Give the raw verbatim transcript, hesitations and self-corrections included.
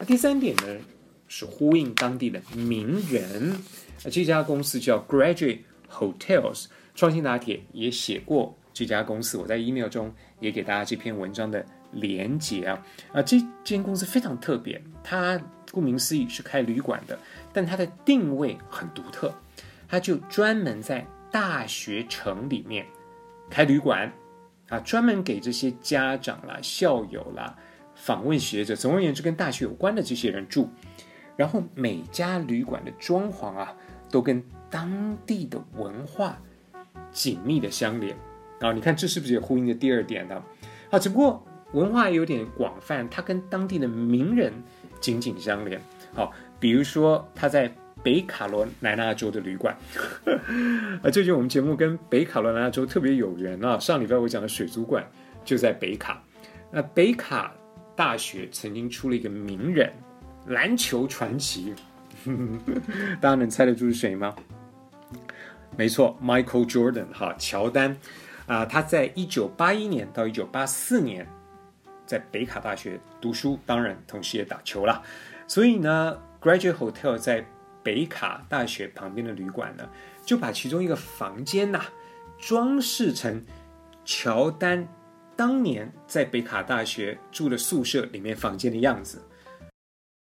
第三点呢是呼应当地的名人，这家公司叫 Graduate Hotels， 创新打铁也写过这家公司，我在 email 中也给大家这篇文章的连结啊。啊，这间公司非常特别，它顾名思义是开旅馆的，但它的定位很独特，它就专门在大学城里面开旅馆啊，专门给这些家长啦、校友啦、访问学者，总而言之跟大学有关的这些人住。然后每家旅馆的装潢啊，都跟当地的文化紧密的相连啊。你看这是不是也呼应的第二点呢？啊，只不过文化有点广泛，它跟当地的名人紧紧相连。好，比如说他在北卡罗来纳州的旅馆，啊，最近我们节目跟北卡罗来纳州特别有缘啊。上礼拜我讲的水族馆就在北卡，那北卡大学曾经出了一个名人，篮球传奇，大家能猜得出是谁吗？没错 ，Michael Jordan 哈，乔丹啊、呃，他在一九八一年到一九八四年在北卡大学读书，当然同时也打球啦。所以呢 ，Graduate Hotel 在北卡大学旁边的旅馆呢，就把其中一个房间呐、啊、装饰成乔丹当年在北卡大学住的宿舍里面房间的样子。